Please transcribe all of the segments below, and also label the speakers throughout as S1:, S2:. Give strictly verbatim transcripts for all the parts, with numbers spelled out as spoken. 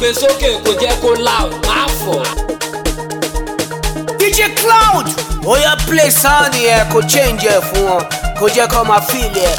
S1: gbé sókè kò jẹ́ kó loud máa fọ̀.
S2: D J Cloud oya play sound yẹn kò change ẹ̀ fún wọn kò jẹ́ kó máa feel ẹ̀.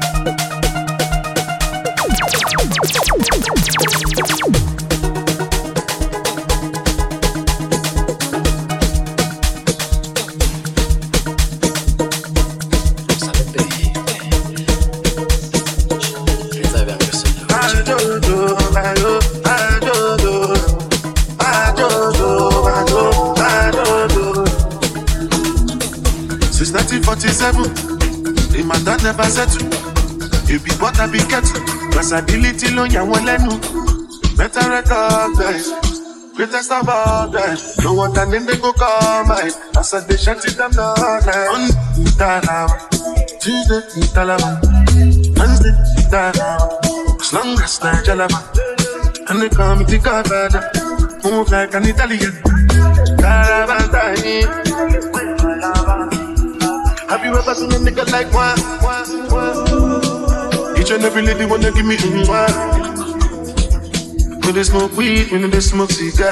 S3: forty-seven, the matter never settle. You be what I be kettle. Versatility lo ya won lenu. Better recognize, greatest of all time. No one can name they go call mine. As I they shut it down all night. On Italawa, Tuesday Italawa, Wednesday Italawa, as long as I Jalaba. And they call me the Godfather, move like an Italian. Caravantani. Have you ever seen a nigga like one? Each and every lady wanna give me one. When they smoke weed, when they smoke cigar.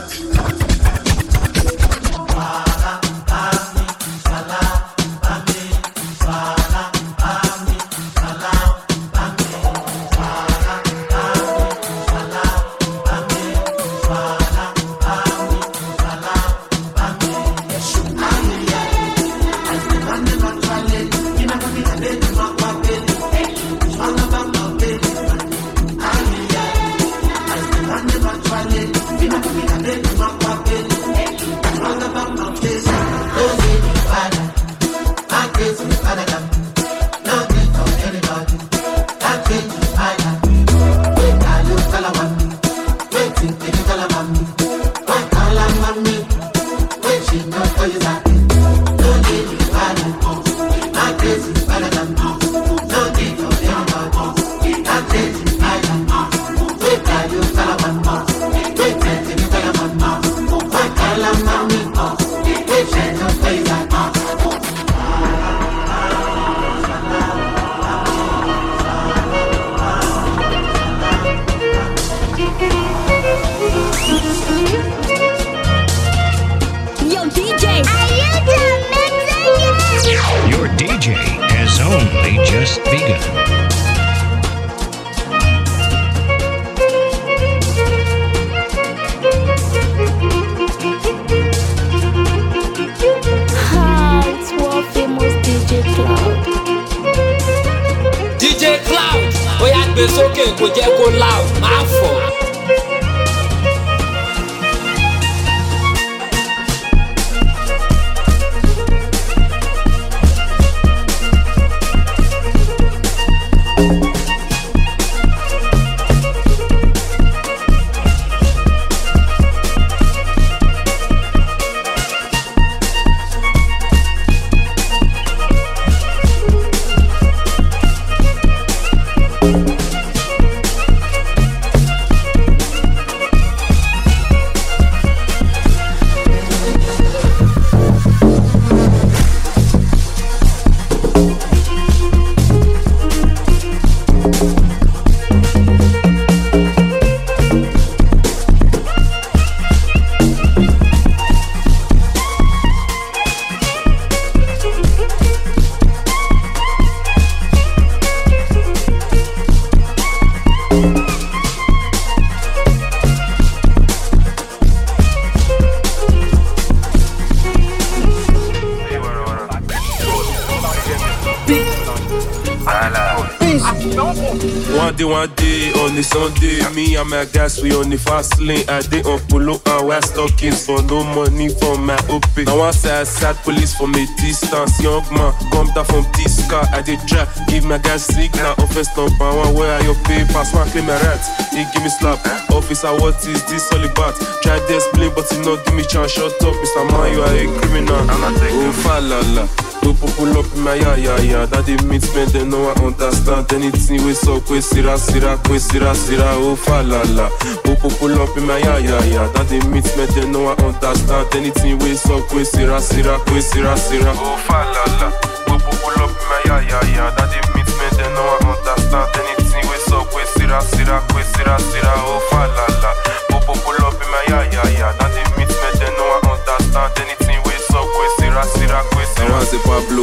S1: gbé sókè kò jẹ́ kó loud máa fọ̀.
S4: One day, one day, on the Sunday, me and my guys, we on the fast lane. I dey on polo and wear stockings for no money for my O P. Now one side, side police from a distance. Young man, come down from this car. I dey try, give my guys signal. Offense number one, where are your papers? One claim my rights, he give me slap. Officer, what is this all about? Try to explain, but he not give me chance. Shut up, Mister Man, you are a criminal. I'm not taking oh, falala. To pull up in my ya ya ya. That they meet me, they know I understand. Anything we so kwe sira sira kwe sira sira oh falala. To pull up in my ya ya ya. That they meet me, they know I understand. Anything we so kwe sira sira kwe sira sira oh falala. To pull up in my ya ya ya. That they meet me, they know I understand. Anything we so kwe sira sira kwe sira sira oh falala.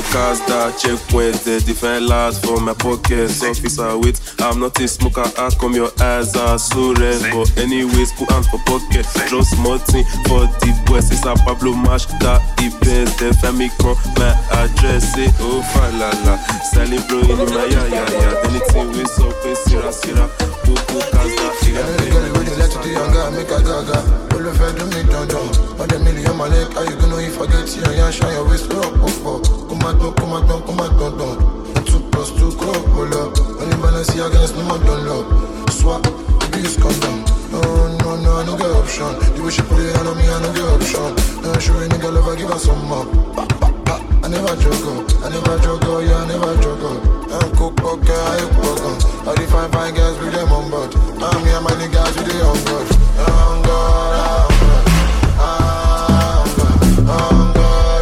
S4: cars that checkpoint, the different lads for my pockets. Officer, wait, I'm not a smoker. How come your eyes are so red? But anyways, put hands for pocket. Just small thing for the boys. It's a Pablo Mash that event. Then family come my address. Say, oh, fa la la. Styling bro in my ya ya ya. Anything we so pay, sira sira. Coco cars that
S5: let to the younger, make a gaga. All of it, do me down down. One a million, my leg, how you gonna if I get you? Yeah, shine your waist, up, up, up. Come on, come on, come on, come on. Two plus two, crop, pull up. Only balance here against no more, don't love. Swap, the biggest condom. No, no, no, I don't get option. The way she put it on me, I don't get option. No, sure, a nigga love, I give her some more. Pop, pop, pop. I never juggle, I never juggle, yeah, I never juggle. I'm cook, poker, I cook, all the fine, fine girls with them on board. I'm here, my niggas with the on board. On God, on God, on God, on God,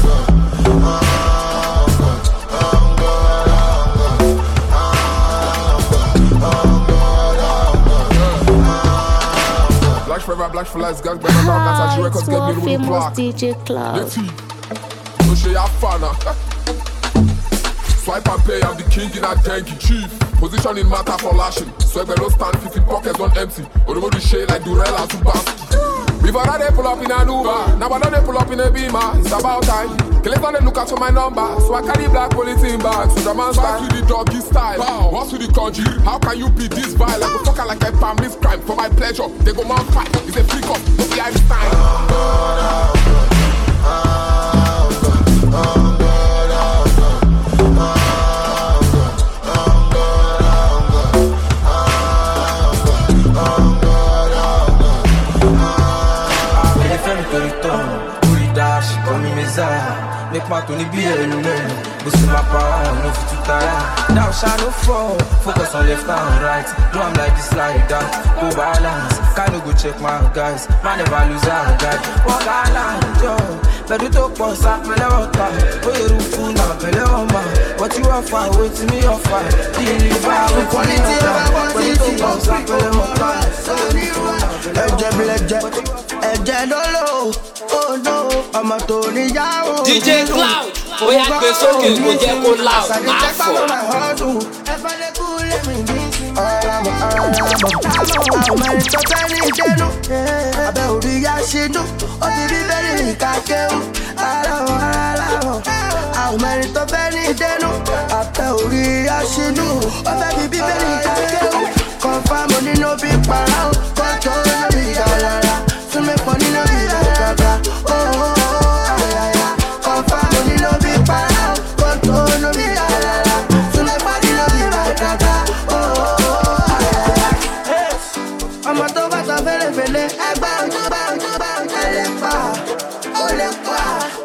S5: on God, on God.
S6: Black forever, black for life, gang, better now, that's how she records get me with the block.
S7: D J Cloud.
S6: So she a fan. Swipe and pay, I'm the king in a tanky chief. Position in matter for lashing. Swag below stand, fifty pockets on empty. Or the body shade like Durella to bass. Before that they pull up in an Uber, now I they pull up in a Beamer. It's about time. Collect on the look out for my number. So I carry black polythene bags. So the man style with the doggy style. Wow. What's with the country? How can you be this vile? Like a fucker like a family crime. For my pleasure, they go man fight. It's a freak up, no be Einstein.
S8: Make my Tony be alone. Boost my power, no fit to tire. Now shine no fall. Focus on left and right. Do I'm like this like that. Go balance. Can you go check my guys? Man never lose a guy. Walk island, yo. But you talk about that, me never talk. Oh, you're a fool now, me never mind. What you offer, wait to me offer. Deliver with quality, but you talk about that, me never talk. Ẹ̀jẹ̀ bí ẹ̀jẹ̀, ẹ̀jẹ̀ lọ́lọ́, oh no, ọmọ tó níyàwó.
S1: D J Cloud, ó yá gbé sókè kò jẹ́ kó loud, máa fọ̀.
S8: Ẹ̀fọ́ lè kú lẹ́mí ní ìsinmi. Ọ̀rọ̀ ọ̀rọ̀ àwọn ẹni tó fẹ́ ní ìdẹ́nu. Abẹ́ òrí yá ṣínú, ó ti rí bẹ́ẹ̀ ní ìkàkéwù. Aláwọ̀ aláwọ̀, àwọn ẹni tó fẹ́ ní ìdẹ́nu. Abẹ́ òrí yá ṣínú, ó fẹ́ fi bíbẹ́ ní ìkàkéwù. Confirm nínú bí para ó, kọ́tọ́ lórí ìyàlára. Súnmí pọ̀ nínú bí ìlàkàkà. Oh, ayaya. Confirm nínú bí para ó, kọ́tọ́ lórí ìyàlára. Súnmí pọ̀ nínú bí ìlàkàkà. Oh, ayaya. Ọmọ tó bá tán fẹ́lẹ́fẹ́lẹ́, ẹgbẹ́ ojú bá ojú bá ojú lè pa. Ó lè pa.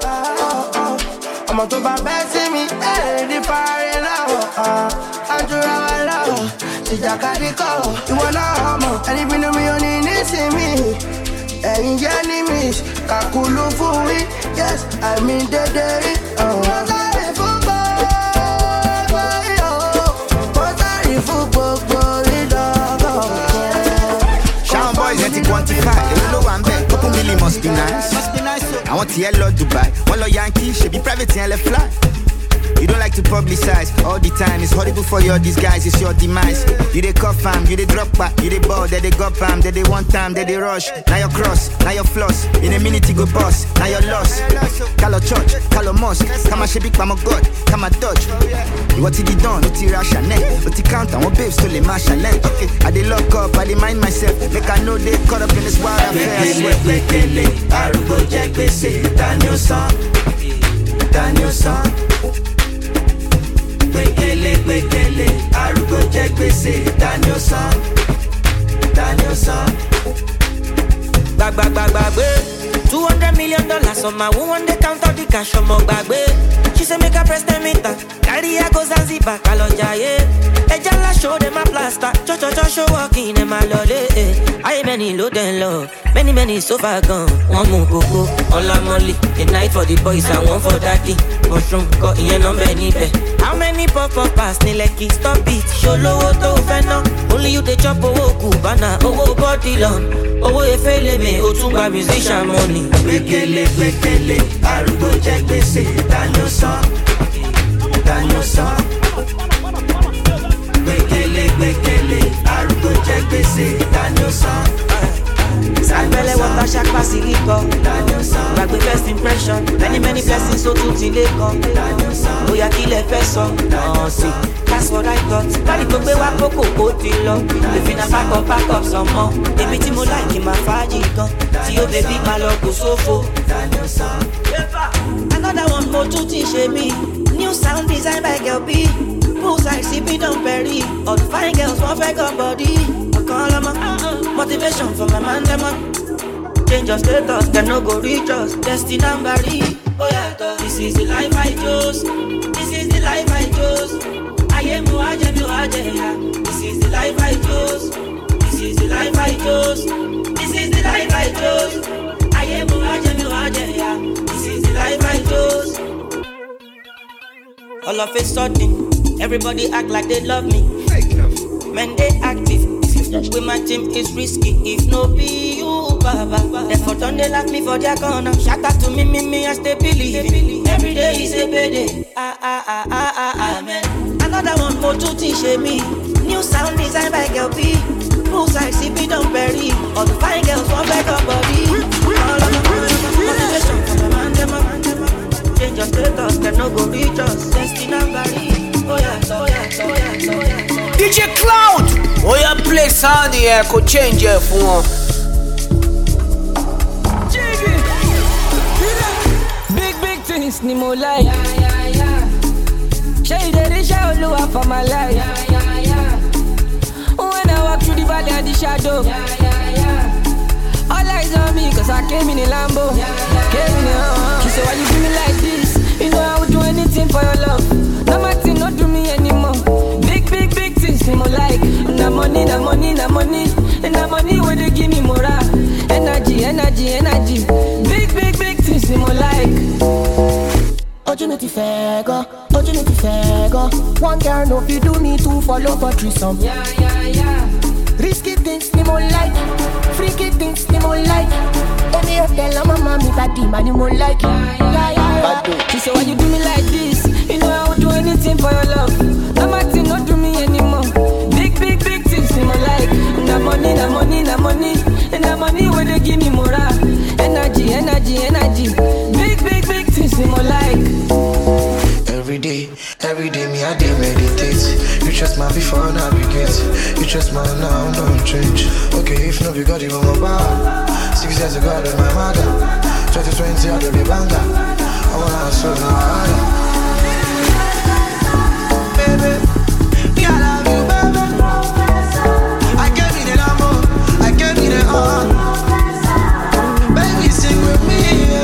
S8: Ọmọ tó bá bẹ́ sí mi, ẹ̀rẹ̀ ní fàárẹ̀ náà. Àjùra wa náà. Ìjàkadì kọ̀, ìwọ náà mọ̀, ẹni bínú mi ò ní nísìmí. Ẹ̀yin jẹ́ ní mi, kàkúlù fún mi, yes, àmì dédé rí. Mo sáré fún gbogbo ìyó, mo sáré fún gbogbo ìdọ́gọ̀.
S9: Shout boys ẹ ti quantify, èrò ló wà ń bẹ̀, couple million must be nice. Àwọn tiẹ̀ lọ Dubai, wọ́n lọ Yankee, ṣèbí private yẹn lẹ fly. You don't like to publicize all the time. It's horrible for your disguise, it's your demise. You they cuff fam, you they drop back, you they ball, they they go pam, they they one time, they they rush. Now your cross, now your floss. In a minute you go boss, now your loss. Call a church, call a mosque. Come a shebik, come a god, come a dodge. You what did you done? What you rush and what you count and what babes to the marshal length. Okay, I they lock up, I they mind myself. Make I know they caught up in this wild affair.
S8: Arúgbó jẹ gbèsè, Daniel son, Daniel son. Gbẹ̀gẹ̀lẹ̀ gbẹ̀gẹ̀lẹ̀, arúgbó jẹ gbèsè, Daniel son, Daniel son.
S10: Gbàgbàgbàgbàgbé, two hundred million dollars on my one day count of the cash on my gbàgbé. She say make her press the meter, carry her go Zanzibar, kalo jaye. Eja la show them a plaster, cho cho cho show walking them a lole. Aye many low den low, Many, many so far gone. One more go go. All I'm only. A night for the boys and one for daddy. Mushroom got in your number, nipe. How many pop up pass ni like it? Stop it. Show low to fena. Only you the chop owo kubana. Owo body long. Owo efele me. Otunba musician money.
S8: Bekele, bekele. Arugo check bese. Danyo song. Danyo song. Bekele, bekele. Arugo check bese. Danyo song.
S10: Sanbele water shack pasilico. Back with first impression. Many many blessings so to tileko. Oya kile person. Oh see, that's what I thought. Kali to gbe wa koko ko ti lo. If you na pack up pack up some more. Èmi tí mo like ma faji gan. Tí o baby ma lọ go sofo. Another one more to teach me. New sound designed by Girl B. Poolside C P don't bury. All the fine girls want fake up body. Call them up. Motivation for my man, them up. Change your status, can no go reach us. Destiny number. Oh yeah, this is the life I chose. This is the life I chose. I am who I am, who I am. This is the life I chose. This is the life I chose. This is the life I chose. I am who I am, who I am. This is the life I chose. All of a sudden, everybody act like they love me. Men they active. With my team is risky. If no be you, baba. Therefore don't they like me for their corner. Shout out to me, me, me, I stay believing. Every day is a payday. Ah, ah, ah, ah, ah, amen. Another one more to teach me. New sound designed by Girl B. Poolside C P don't bury. All the fine girls want back up body. All of them, motivation from the man, them up. Change your status, can no go reach us. Destiny number. Oh yeah, oh yeah, oh yeah, oh yeah.
S2: D J Cloud, oh yeah, play sound here, could change it for one.
S7: Big, big things, ni mo like. Yeah, yeah, yeah. Shade the show, look for my life. Yeah, yeah, yeah. When I walk through the valley of the shadow. Yeah, yeah, yeah. All eyes on me, cause I came in a Lambo. Yeah, yeah, came in a uh, she said, why you do me like this? You know I would do anything for your love. No matter, not do me anymore. Big, big, big things, me more like. Na money, na money, na money. And the money where they give me more energy, energy, energy. Big, big, big things, me more like.
S8: Opportunity fair go, opportunity fair go. One girl know if you do me two follow for threesome.
S7: Yeah, yeah, yeah.
S8: Risky things, me more like. Freaky things, me more like. Only you tell her mama me that the man you more like.
S7: Yeah, yeah, yeah, yeah. She said, why you do me like this? You know I would do anything for your love. No matter, not do me anymore. Big, big, big things, me more like. Na money, na money, na money. And the money where they give me more energy, energy, energy. Big, big, big things, me more like.
S5: Every day, every day me I dey meditate. You trust my before navigate. You trust my now, don't change. Okay, if not, you got it on my bar. Six years ago, I did my mother. twenty twenty, I did the banger. I wanna answer now. Baby, me I love you, baby. I gave you the love, I gave you the all. Baby, sing with me.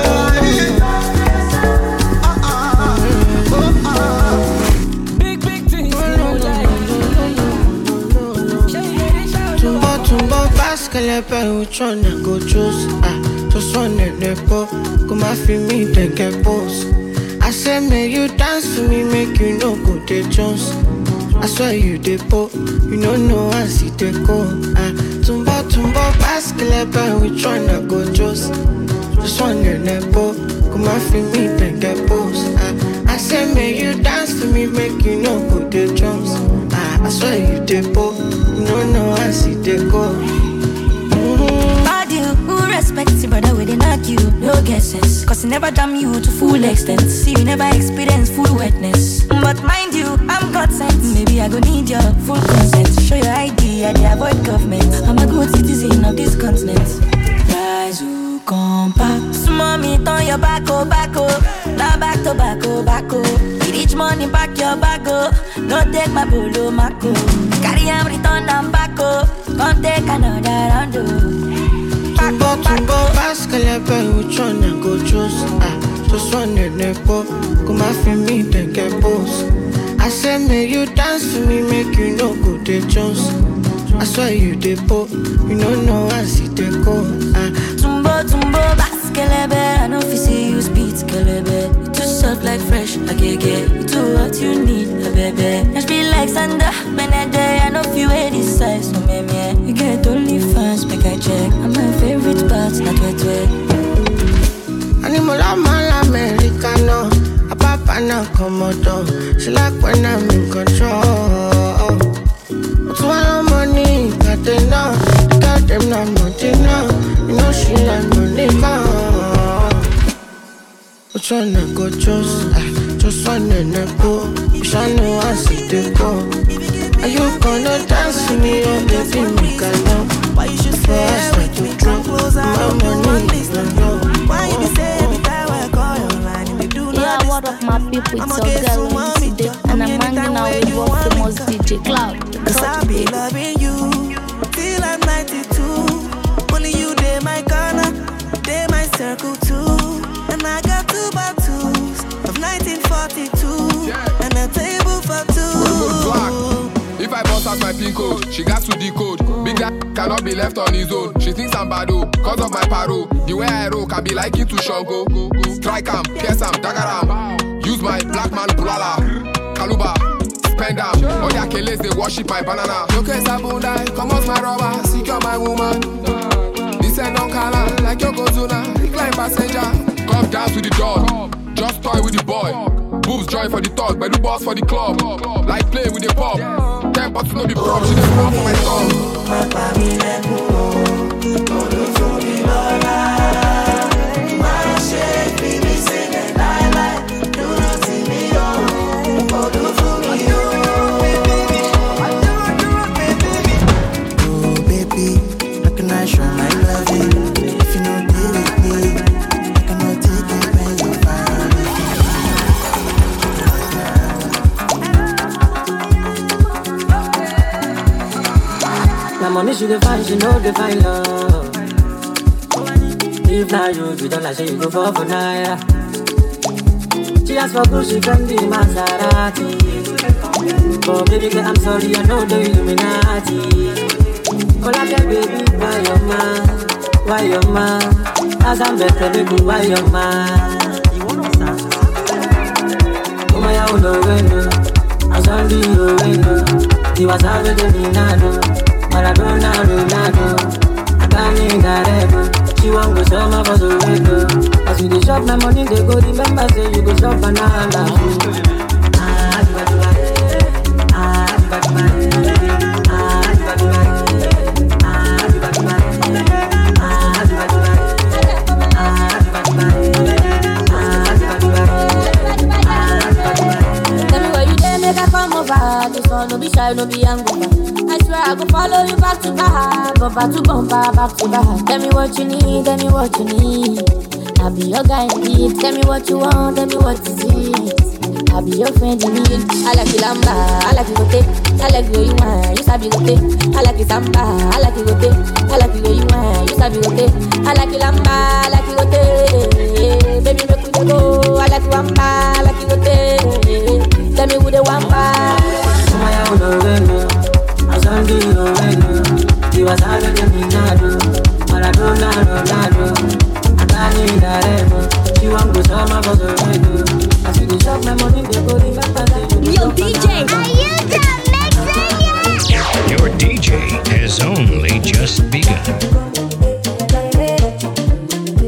S8: Which one I go choose? Ah, just one in the po. Come and feel me, then get boss. I say, make you dance for me, make you know go the Jones. I swear you the po, you don't know I see the go. Ah, tumba tumba basket, which one I go choose? Just one in the po. Come and feel me, then get boss. Ah, I say, make you dance for me, make you know go the Jones. Ah, I swear you the po, you don't know I see the go.
S11: Bad you, who respects you, brother, we they knock you, no guesses. Cause he never damn you to full extent. See, you never experience full wetness. But mind you, I'm God sent. Maybe I go need your full consent. Show your I D, I they avoid government. I'm a good citizen of this continent. Rise who come back. Mommy, turn your back, oh, back, oh. Now back to back, oh, back, oh. You reach money, back your back, oh. No take my bolo, mako. Carry him, return them back, oh. Come take another round, oh.
S8: Tumbo, tumbo, basket, which one I go choose? Ah, just one in the po. Come and feel me, then get boss. I say, make you dance for me, make you know go the Jones. I swear you the po, you don't know I see the go. Ah.
S11: I check. I'm my favorite part, not wet wet.
S8: Animal, I'm all Americano. A papa now Komodo. She like when I'm in control. What's one money? Got them now. Got them now, money now. You know she like money now. Which one I go choose? Ah, just one and I go. Wish I know I see the go. Are you gonna dance with me? Oh baby, make a know. Why you should say I start to drop my money is not low. Why you say every time I call you line, you do not.
S12: Yeah, what up my people, it's your girl today, and I'm hanging out with one famous D J Cloud.
S8: Cause I'll be loving you till I'm ninety-two. Only you they my corner, they my circle too. And I got two bottles of nineteen forty-two, yeah. And a table for two.
S6: If I bust out my pin code, she got to decode. Big guy cannot be left on his own. She thinks I'm bad, oh, cause of my paro. The way I roll can be like it to Shango. Strike am, pierce am, dagger am. Use my black man bulala, kaluba, spend am. Oh yeah, keles they worship my banana. Okay, sabunda, come out my rubber, secure my woman. This ain't no color, like Yokozuna, recline passenger. Come down to the door, just toy with the boy. Boobs join for the talk, but the boss for the club. Like play with the pop. Ten pots no be prom, she just run for my tongue. My family let me go. Go to the Lola. My shape, baby, say that I like. Do not see me on. Go to me, oh. Oh, baby, how can I show my loving? If you know deal with me, I cannot take it when you find me.
S13: My money she define, she know define love. If not you, you don't like she go for for naira. She ask for Gucci, Fendi, Maserati. Oh baby girl, I'm sorry, I know the Illuminati. Oh like a baby, why your man, why your man? As I'm better, baby, why your man? Oh my, I know when you, I saw you when you, you was out with the Minado. Maradona, Ronaldo, I can't need that. She won't go summer for the window. As you dey shop my money, they go remember say you go shop banana. Ah, you got to ah, you got to ah, you got to ah, you got to ah, you got to
S11: Tell me where you there, make I come over. This one no be shy, no be angry. I swear I go follow you back to back, bumper to bumper, back to back. Tell me what you need, tell me what you need. I'll be your guy indeed. Tell me what you want, tell me what is it. I'll be your friend in need. I like you lamba, I like you go take. I like the way you want, you sabi go take. I like you samba, I like you go take. I like the way you want, you sabi go take. I like you lamba, I like you go take. Baby make we go. I like you lamba, I like you go take. Tell me who they want by.
S13: I don't know. Sunday, oh, when you was out of the Minado, Maradona, Ronaldo, I can't need that. You want to summer for the window. I see the shop, my money, they go remember that.
S12: Yo, D J, are you the mixing?
S14: Your D J has only just begun.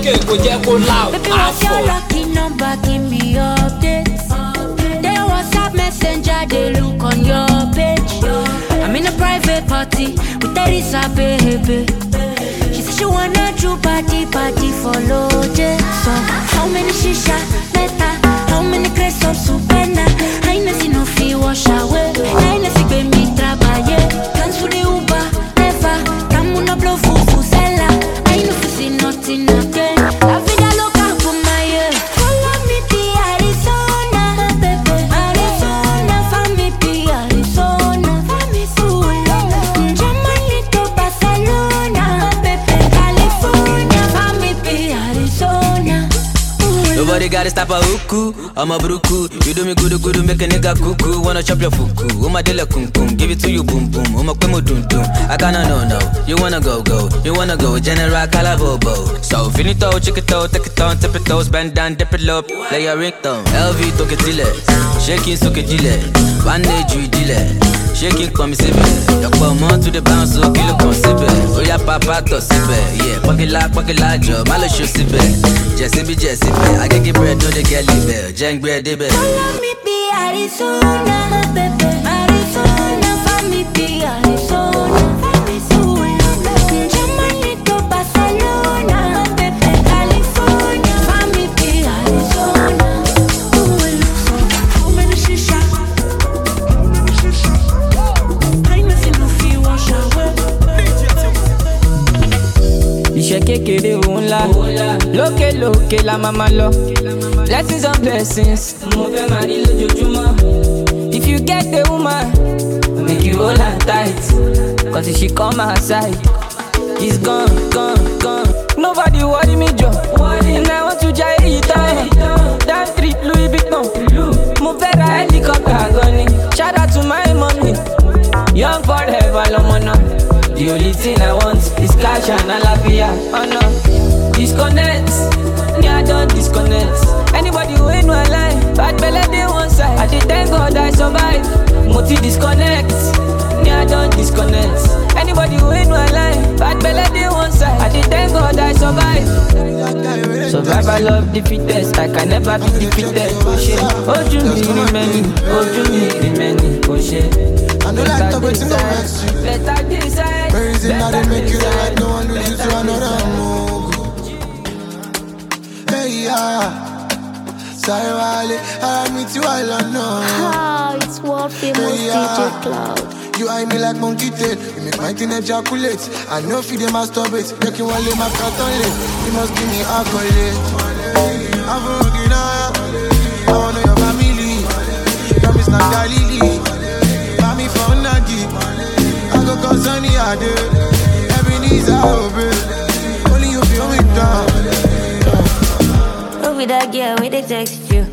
S1: sókè kò jẹ́ kó loud.
S11: Baby, what's your lucky number? Give me updates. They WhatsApp messenger, they look on your page. I'm in a private party with Teresa, baby. She said she wanna do party, party for Lode. So, how many shisha, letter? How many crates of supena? I ain't seen no fee wash away. I ain't seen baby trabaye. Cancel the Uber, never. Come on, blow fufu sella. I ain't no see nothing again. La vida loca for my head. Follow me to Arizona, baby. Arizona, follow me to Arizona. Follow me to Germany to Barcelona, baby. California, follow me to Arizona.
S14: Nobody gotta stop a hooku, I'm a bruku. You do me good, good, make a nigga cuckoo. Wanna chop your fuku, Uma de la kum kum. Give it to you, boom boom, Uma kwemo dun dun. I gotta know, no, you wanna go, go. You wanna go, General Calavobo. So, finito, chick it out, take it on, tip it toes, bend down, dip it low. Lay your ringtone, L V, toke tile. Shaking, soke dile. One day, you dile. Shaking, come sibe. Your come to the bounce, so kill a consibe. Oh, yeah, papa, to sibe. Yeah, pocket lock, pocket lock, job, malo show sibe. Jesse be Jesse, I can get bread, no, they get live. Jang bread, they be.
S11: Follow me be Arizona, baby. Arizona, follow me be Arizona. Arizona, Germany to Barcelona, baby. California, follow me be Arizona. How many shisha? How many shisha? I ain't seen no fee wash away.
S7: Iṣẹ́ kékeré òun ńlá, lókè lókè la máa ma lọ. Blessings on blessings, mo fẹ́ máa rí lójoojúmọ́. If you get the woman, make you hold her tight. Cause if she come outside, it's gone, gone, gone. Nobody worry me, Joe. And I want to try it down. Down street, Louis Vuitton. Mo fẹ́ ra helicopter gan ni. Shout out to my mommy. Young forever, lọ́mọ náà. The only thing I want is cash and alafia. Oh no, disconnect. Yeah, I don't disconnect. Anybody who ain't no line, bad belly they one side. I did thank God I survive. Multi disconnect. Yeah, I don't disconnect. Anybody who ain't no line, bad belly they one side. I did thank God I survive. Survival of the fittest. I can never be defeated. Oh shit, oh you me remaining, oh you me remaining. Oh shit.
S5: I know like talk with no vex you. Where is it now they make you right? No one lose you to another move. Hey yeah, sorry Wale, I meet you all alone.
S12: Ah, it's world famous hey, yeah. D J Cloud.
S5: You eye me like monkey tail. You make my thing ejaculate. I know if you dey masturbate, make you want my cat on late. You must give me accolade. I'm working on I wanna know your family. Come is not Galili. Mommy found Nagi. I go cause Sunny I do. Every knees are open. Only you feel me down.
S11: Who be that girl with they text you?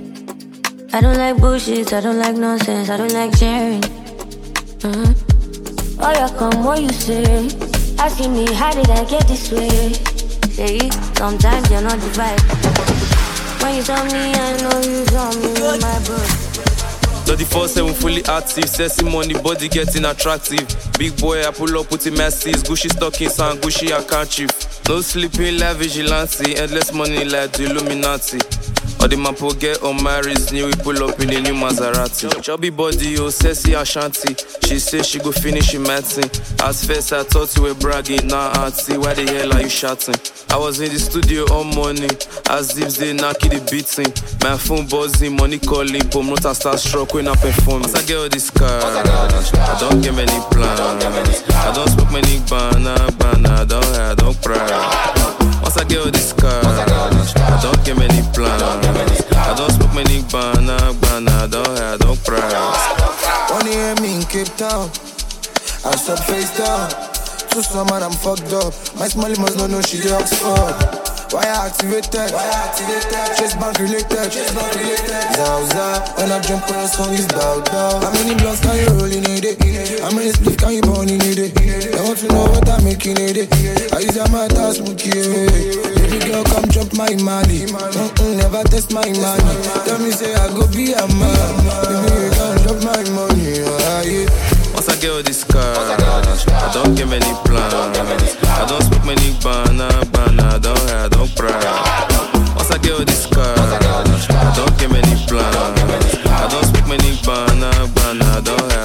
S11: I don't like bullshit, I don't like nonsense, I don't like sharing. Uh-huh. Oh, you come, what you say? Asking me, how did I get this way? Say, sometimes you're not the vibe. When you tell me, I know you saw me with my bro.
S4: twenty-four seven fully active, sexy money, body getting attractive. Big boy, I pull up with the masses. Gucci stockings and Gucci account chief. No sleeping, like vigilante. Endless money like the Illuminati. All the man get on my wrist, new we pull up in the new Maserati. Chubby body, oh, sexy Ashanti. She say she go finish in medicine. At first I thought you were bragging, now nah, auntie, why the hell are you shouting? I was in the studio all morning, as zips they knocky the beating. My phone buzzing, money calling, promoter start struck when I perform. As I get all this car, I don't get many plans. I don't smoke many banana, banana, I don't I don't cry. Once I get all this car, I don't get many plans. I don't smoke many banana, banana, I don't I don't cry.
S5: Wanna hear me in Cape Town? I stop face down. Too summer, I'm fucked up. My smiley must not know she did Oxford. Why I activated? Why I activated? Chase bank related. Chase bank related. Zauza, when I jump on a song, it's bowed down. How many blunts can you roll in a day? How many spliffs can you burn in a day? I want to know what I'm making a day. I use a matter smoky. Baby girl, come drop my money. Mm-mm, never test my money. Tell me say I go be a man. Baby, you can't drop my money. Ah, yeah.
S4: Once I get all this car, I don't get many plans. I don't smoke many banana, banana, I don't I don't cry.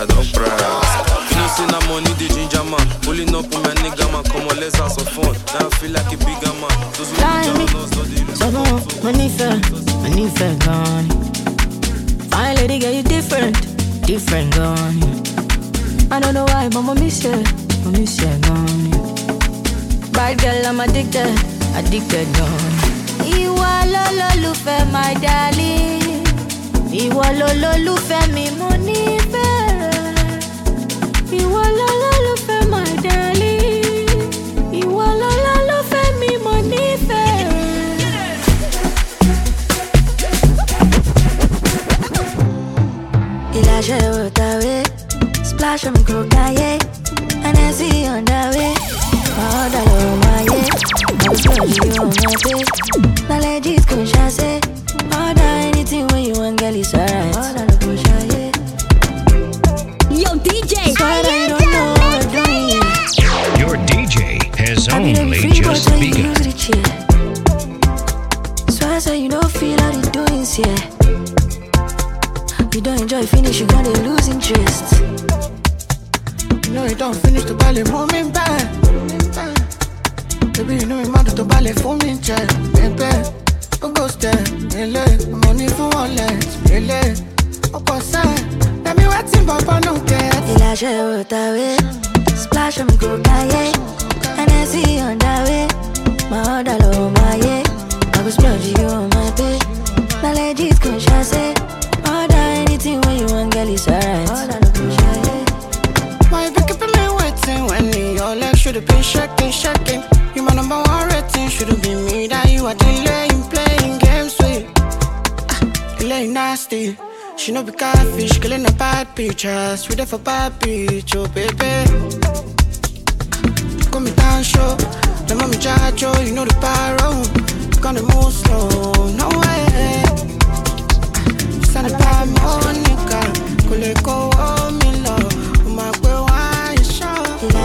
S4: no price. You know, see that money, the ginger man. Pulling up on my nigga man, come on, let's have some fun. Now I feel like a bigger man. Those who don't know, so they
S15: so bon, money fair, money fair gone. Fine lady, girl, you different, different gone. I don't know why, but I miss you, I miss you gone. Bad girl, I'm addicted, addicted gone.
S11: Ìwọ lolólùfẹ́ my darling. Ìwọ lolólùfẹ́ mi mo nífẹ̀ẹ́. Ìwọ lolólùfẹ́ my darling. Ìwọ lolólùfẹ́ mi mo nífẹ̀ẹ́. Ìlàjẹ̀ òtàwé, splash on kòkáyé, Hennessy on the way. Ọ̀dà ló máa yé, àbúrò yìí ó máa dé. Knowledge kò ṣàṣe. Order anything when you want, girl, it's alright. Order ló kò ṣàyé.
S16: Yo, D J!
S11: Swear you don't know what we're doing here.
S17: Your D J has only just begun.
S11: Swear so you don't feel how the doings here. You don't enjoy finish, you gonna lose interest.
S8: You know you don't finish the ballet, moment back. Baby, you know you mad to ballet for me, check. Baby, go go step, really. Money for wallet, really. Of course, I. Let me waiting, but I don't get.
S11: Ìlàjẹ̀ òtàwé, splash on kòkáyé, Hennessy on the way. My order low, my yeah. I go splurge you on my bed. Knowledge kò ṣàṣe. Order anything when you want, girl, it's alright. Order ló kò ṣàyé.
S8: Why you be keeping me waiting when your legs should've been shaking, shaking? You my number one rating, should've been me that you are delaying, playing games with. Ah, delaying nasty. She no be catfish, killing a bad pictures. We there for bad bitch, oh baby. Come me down show, the mommy jajo, you know the pyro. Gonna move slow, no way. Send a bad Monica, could let go of me love. Oh my boy, why you show?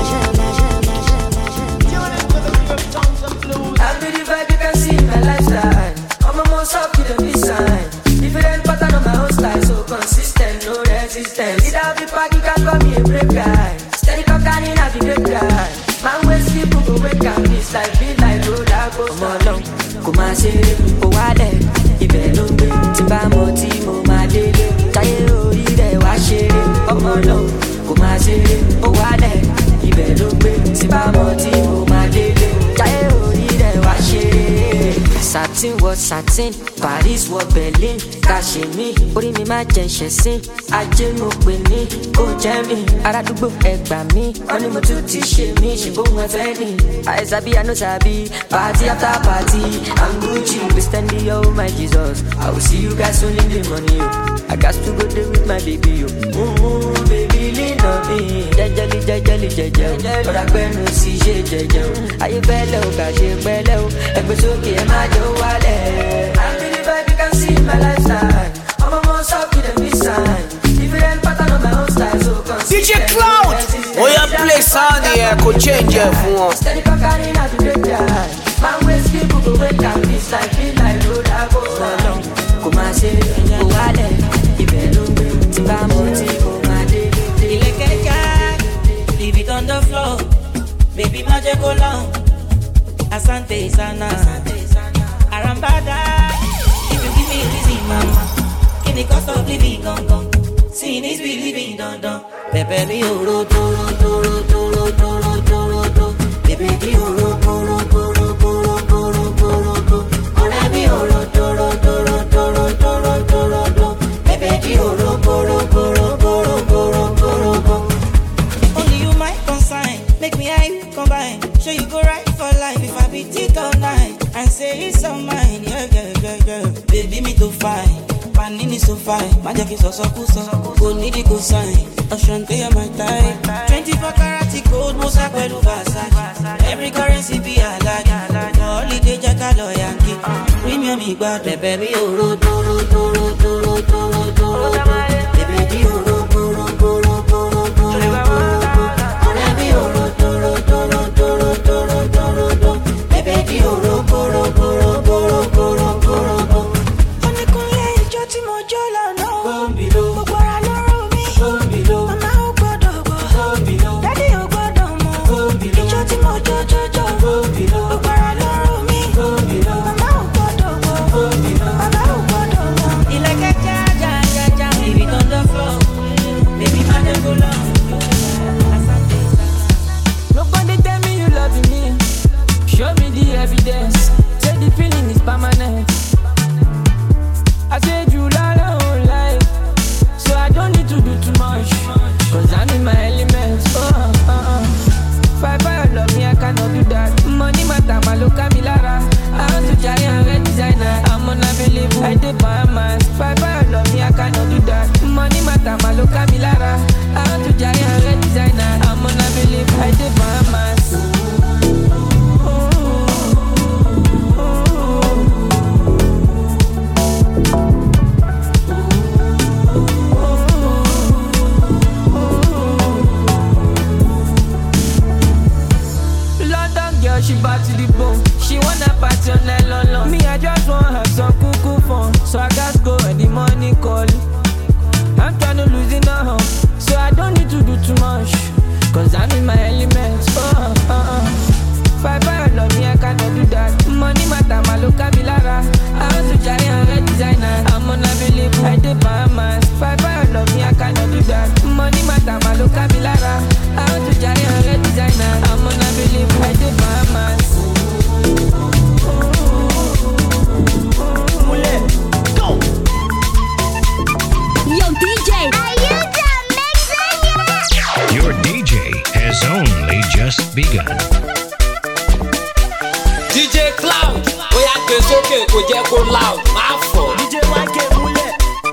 S7: I be the vibe, you can see my lifestyle. I'm a most up to the design. Different pattern of my own style, so consistent, no resistance. It have the party, can call me a break guy. Steady cocaine in a the great guy. Man, when sleep, go wake up. This life be like road, I go along. Come on, say, go wale. Ibẹ̀ ló ń gbé, tí bá mọ̀ tí mo máa délé. Táyé orí rẹ̀ wá ṣeré, ọmọ náà kò máa ṣeré, ó wálẹ̀. Ibẹ̀ ló ń gbé, tí bá mọ̀ tí mo máa délé. Táyé orí rẹ̀ wá ṣeré. Satin wọ satin, Paris wọ Berlin. Kàṣe mi, orí mi máa jẹ ṣẹ̀sín. Ajé mo pè ní kò jẹ́ mi. Arádúgbò ẹgbà mi, wọ́n ní mo tún ti ṣe mí. Ṣé bóun ẹ fẹ́ ni? Àìsàbí àná sàbí, party after party. I'm Gucci, we standing oh my Jesus. I will see you guys soon in the money. Oh. I got to go there with my baby. Oh, mm-hmm, baby, lean on me. Jajali, jajali, jajali. But I can't no see she jajali. Are you bello? Cause you bello. And we're so okay, I'm not your wallet. I believe I can see my lifestyle. I'm a most up to the design. Different pattern of my own style. So
S2: D J Cloud, oh you play sound here, could change it for one.
S7: Steady cocaine at the graveyard. Man, when people go wake up, this life be like road I go along. Come on, say, go wale. Ibẹ̀ ló ń gbé, tí bá mọ̀ tí mo máa dé. Ilẹ̀kẹ̀ já, leave it on the floor. Baby, má jẹ́ kó long. Asante sana, Arambada. If you give me reason, mama, give me cost of living, gone gone. Seeing is believing, done done. Pepe mi oro, toro, toro, toro, toro, toro, toro. Pepe mi oro, toro, toro, toro, toro, toro, toro. Ore mi oro, toro, toro, toro, toro, toro, toro. Pepe mi oro, toro, toro, toro, toro, toro, toro. Only you might consign, make me eye combine. Show you go right for life if I beat it all night. And say it's all mine, yeah, yeah, yeah, yeah. Baby, me to find. Panini so fine, magic is also cool, so go need it go sign. Ashante ya my type. twenty-four karat gold, Musa Kwelu Versace. Every currency be a like. Holiday Jackalo Yankee. Premium Igba, baby, oro, toro, toro, toro, toro, toro. Baby, oro, toro, toro, toro, toro. Baby, oro, toro, toro, toro, toro, toro. Baby, oro, toro, toro, toro, toro, toro.
S11: Tí mo jó lọ́nà, gbogbo ara lọ́rọ̀ mi, màmá
S17: just begun.
S1: D J Cloud, oya gbé sókè kò jẹ́ kó loud, máa fọ̀.
S2: D J Y K múlẹ̀.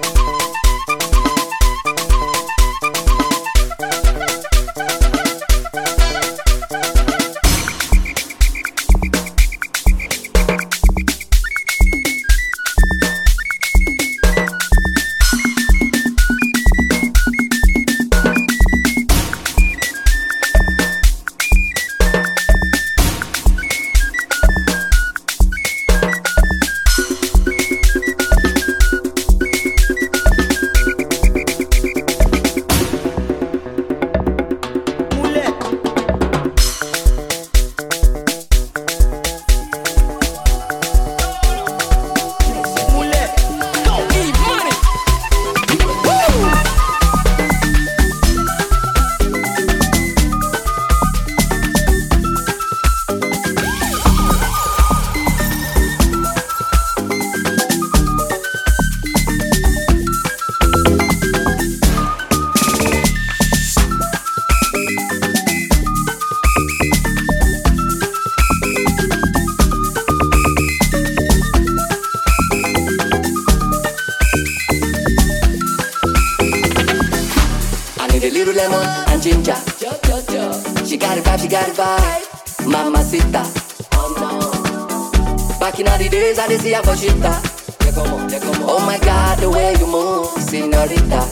S18: I didn't see a cosita. Oh my God, the way you move, señorita.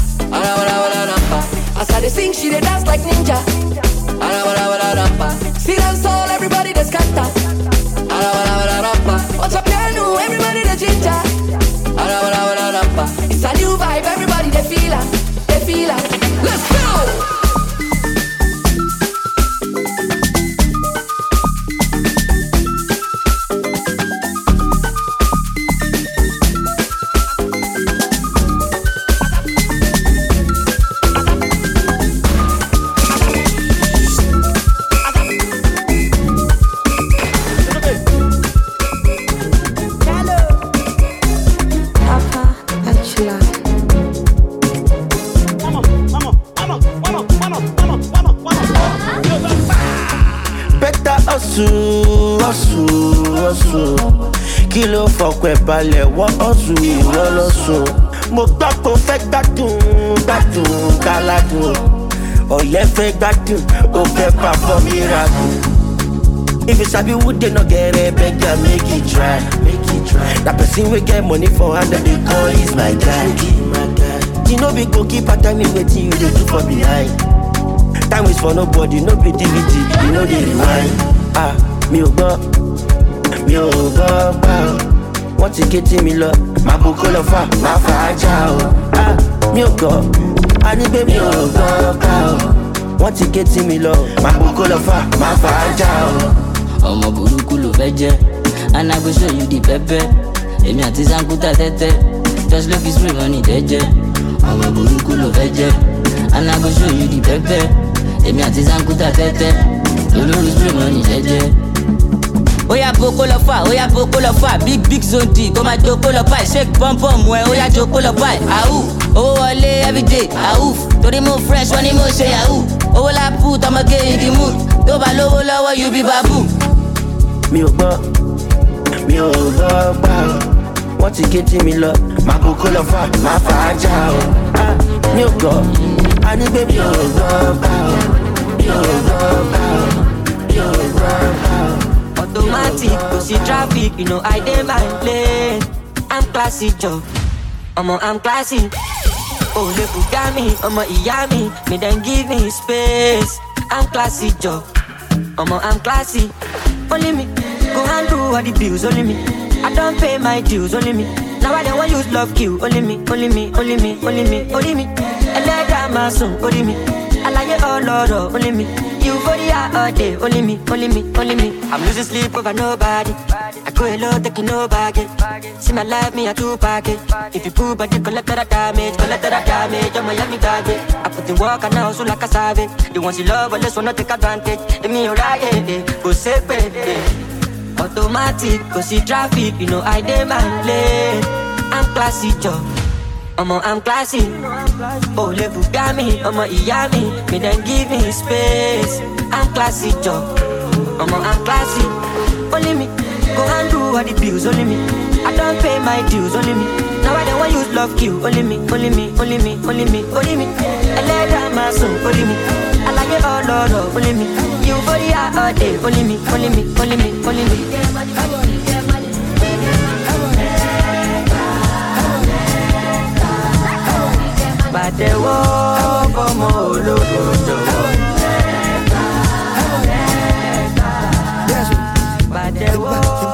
S18: As I sing, she dey dance like ninja. See them soul, everybody dey scatter. What's up, piano? Everybody dey ginger. It's a new vibe, everybody dey feel it, they feel it. Let's go.
S19: Fọpẹ́ balẹ̀ wọ́n ọ̀sùn ìwọ lọ́sùn. Mo gbọ́ pé o fẹ́ gbádùn gbádùn káládùn. Ọ̀yẹ́ fẹ́ gbádùn o fẹ́ perform miracle. If you sabi who dey no get it, beg ya make it try. That person wey get money for hand dem dey call is my guy. You no be goalkeeper tell me wetin you dey do for behind. Time is for nobody, no be D V D, you no dey rewind. Ah, mi ò gbọ́, mi ò gbọ́ gbà ọ́. Wọ́n ti ké tí mi lọ, máa bò kó lọ fà, máa fà á já o. Ah, mi ò gbọ́, a ní pé mi ò gbọ́ gbà ọ́. Wọ́n ti ké tí mi lọ, máa bò kó lọ fà, máa fà á já o.
S13: Ọmọ burúkú ló fẹ́ jẹ́, and I go show you the pepper. Èmi àti Sankuta tẹ́tẹ́, just look his free money jẹ́jẹ́. Ọmọ burúkú ló fẹ́ jẹ́, and I go show you the pepper. Èmi àti Sankuta tẹ́tẹ́, olórí free money jẹ́jẹ́. Oya boko lọ fà, oya boko lọ fà, big big zone d, kó máa joko lọ báyìí, shake pom pom ẹ, oya joko lọ báyìí. Àwù, owó wọlé everyday, àwù, torí mo fresh, wọ́n ní mo ṣe yahoo. Owó la put, ọmọge in the mood, tó bá lówó lọ́wọ́ you be babu.
S19: Mi ò gbọ́, mi ò gbọ́ gbà ọ́. Wọ́n ti ké tí mi lọ, máa boko lọ fà, máa fà á já o. Ah, mi ò gbọ́, a ní pé mi ò gbọ́ gbà ọ́. Mi ò gbọ́ gbà ọ́, mi ò gbọ́ gbà ọ́.
S7: Automatic, go see traffic, you know I dey my lane. I'm classy, Joe. Omo, I'm classy. Oh, le Bugami, omo Iyami, me then give me space. I'm classy, Joe. Omo, I'm classy. Only me, go handle all the bills, only me. I don't pay my dues, only me. Now I don't want use love kill, only me, only me, only me, only me, only me. I let down my son, only me. I like it all over, only me. Euphoria all day, only me, only me, only me. I'm losing sleep over nobody. I go hello, taking no baggage. See my life, me a two package. If you pull body, collect that damage, collect that damage. I'm Miami target. I put in work and now so like a savage. The ones you love, but let's wanna take advantage. Let me alright, eh, go safe, eh. Automatic, go see traffic, you know I dey my lane. I'm classy, Joe.
S15: Omo, I'm classy. Oh, le Bugami, Omo, Iyami. Me then give me space. I'm classy, Joe. Omo, I'm classy. Only me. Go and do all the bills, only me. I don't pay my dues, only me. Now I don't want use love kill, only me, only me, only me, only me, only me. I let down my soul, only me. I like it all, all, all, only me. You body out all day, only me, only me, only me, only me. Bate wo como loco. Bate wo.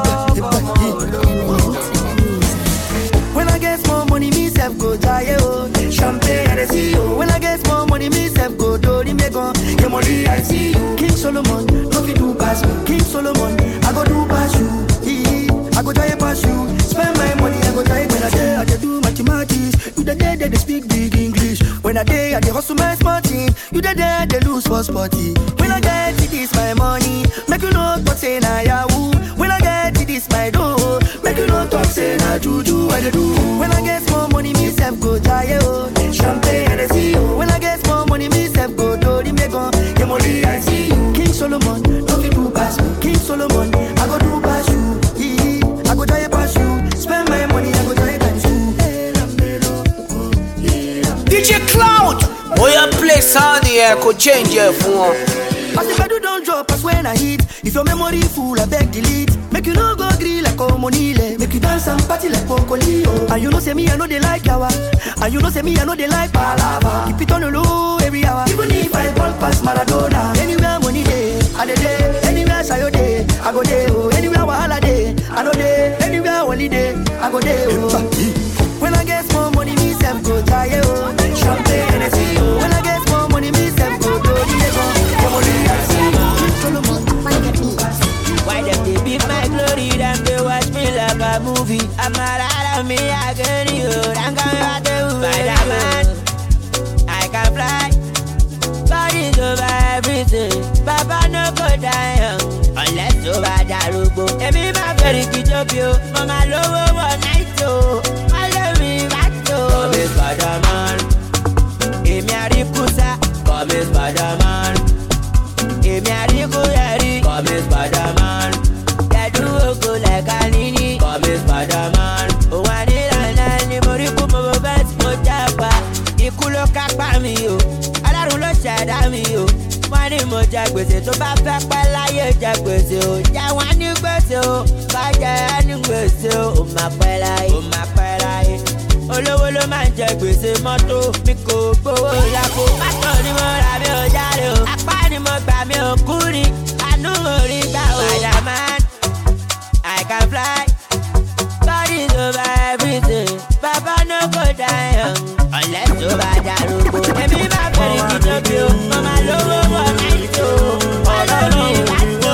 S8: When I get more money, me self go die oh. Champagne I see you. When I get more money, me self go do the mega. Your money I see you. King Solomon, no fit do pass me. King Solomon, I go do pass you. I go try pass you. Spend my money, I go try when I day I do mathematics. You the day they speak big English. When I day I dey hustle my smart team. You the day they lose for sporty. When I get it is my money. Make you know talk say na yahoo. When I get it is my dough. Make you know talk say na juju I dey do. When I get more money, me self go die oh. Champagne I see you. When I get more money, me self go do the mega. Your money I see you. King Solomon, no fit do pass me. King Solomon, I go do pass you. I go try pass you. Spend my money, I go try times two.
S2: D J Cloud, oh you play sound here, could change your phone.
S8: As if I do don't drop, as when I hit. If your memory full, I beg delete. Make you no go grill like Omonile. Make you dance and party like Pocolio. And you know say me, I know they like yawa. And you know say me, I know they like palava. Keep it on the low every hour. Even if I ball past Maradona. Anywhere money day, I dey day. Anywhere sayo day, I go day. Oh, anywhere wahala day, I know day. Anywhere holiday, I go day. Oh. When I get more money, me self go die. Oh, champagne I see you. When I get more money, me self go do the mega. Your money I see you.
S15: Why them they beat my glory? Them they watch me like a movie. I'm not out of me, I can you. I'm gonna do Spider-Man. I can fly. Body's over everything. Papa no go die young. Unless over Darugo. And me my very kid up you. Mama low one night too. I love me back too. Come is Spider-Man. Emi Arikusa. Come is Spider-Man. Emi Arikuyari. Come is Spider-Man. They do go like a nini. Come is Spider-Man. Oh, I need a nanny. Moriku mo best mo japa. Ikulo kapa mi yo. Adarun lo ṣẹ̀dá mi yo. Wọ́n ní mo jẹ gbèsè tó bá fẹ́ pẹ́ láyé jẹ gbèsè o. Jẹ́ wọ́n ní gbèsè o. Bá jẹ́ ẹni gbèsè o. Ó máa pẹ́ láyé. Ó máa pẹ́ láyé. Olówó ló máa ń jẹ gbèsè mọ́tò. Mi kò gbowó lápò. Mọ́tò ni mo rà mi ò jáde o. Apá ni mo gbà mi ò kú ni. Àánú orí gbà o. Spider-Man, I can fly. Body's over everything. Baba no go die young. Unless over Darugo. Èmi máa bẹ̀rẹ̀ kí tó bí o. Mama lówó wọ̀ náà tó. Ọ̀rọ̀ mi láti tó.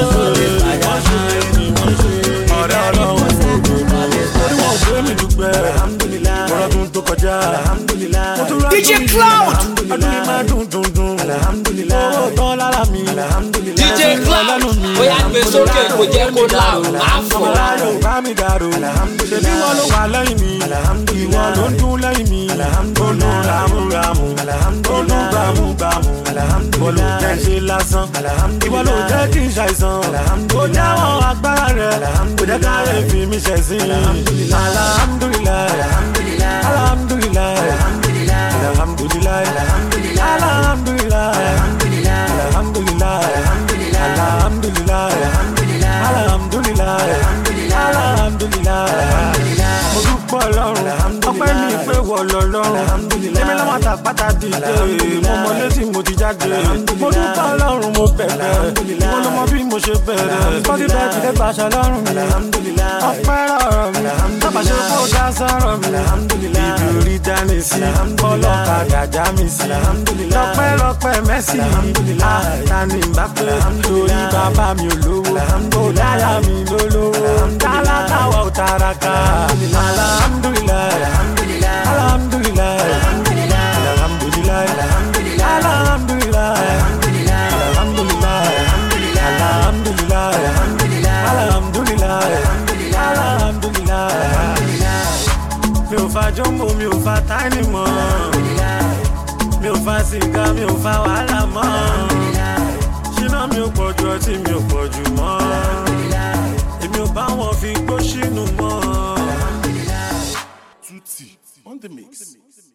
S3: Ọ̀rẹ́ ọlọ́run orí wọn gbé mi dúpẹ́. Ọ̀rọ̀ tún tó kọjá.
S2: D J Cloud,
S3: ọdún yìí máa dùn dùn dùn. Owó tán lára mi.
S1: D J Cloud, bóyá gbé sókè kò jẹ́ kó láàrú, máa fọ́.
S3: Ọmọ láyọ̀ bá mi dàrú. Ṣèbí wọn ló wà lẹ́yìn mi. Ìwọ ló ń dún lẹ́yìn mi. Olú ràmúràmù. Olú gbàmúgbàmù. Olú jẹ́ ṣe lásán. Ìwọ ló jẹ́ kí n ṣàìsàn. Ó jáwọ́ agbára rẹ̀. Kò jẹ́ ká rẹ̀ fi mi ṣẹ̀sín. Alhamdulilayi. Alhamdulilayi. Alhamdulilayi. Alhamdulilayi. Alhamdulilayi. Alhamdulilayi. Alhamdulilayi. Mo dúpọ̀ lọ́rùn. Ọpẹ́ mi pé wọ̀ lọ lọ́rùn. Èmi lọ́mọ àtàpátá dìde. Mo mọ létí mo ti jáde. Mo dúpọ̀ lọ́rùn mo bẹ̀rẹ̀. Mo lọ mọ bí mo ṣe bẹ̀rẹ̀. Bọ́dí bẹ́ẹ̀ ti dé gbàṣẹ lọ́rùn mi. Ọpẹ́ rọrọ̀ mi. Sábà ṣe kó dá sọ̀rọ̀ mi. Ibi orí dání sí. Ọlọ́kadà já mi sí. Lọ́pẹ́ lọ́pẹ́ mẹ́sì. Tani bá pé torí bàbá mi ò lówó. Ó dáyà mi lólówó. Tálákà wà ó tàràkà. Alhamdulilayi. Alhamdulilayi. Alhamdulilayi. Alhamdulilayi. Alhamdulilayi. Alhamdulilayi. Alhamdulilayi. Alhamdulilayi. Mi ò
S20: fa jumbo, mi ò fa tiny mọ́. Mi ò fa sìgá, mi ò fa wàhálà mọ́. Ṣínà mi ò pọ̀jù ọtí mi ò pọ̀jù mọ́. Èmi ò bá wọn fi gbó sínú mọ́.
S3: Tutti on the mix.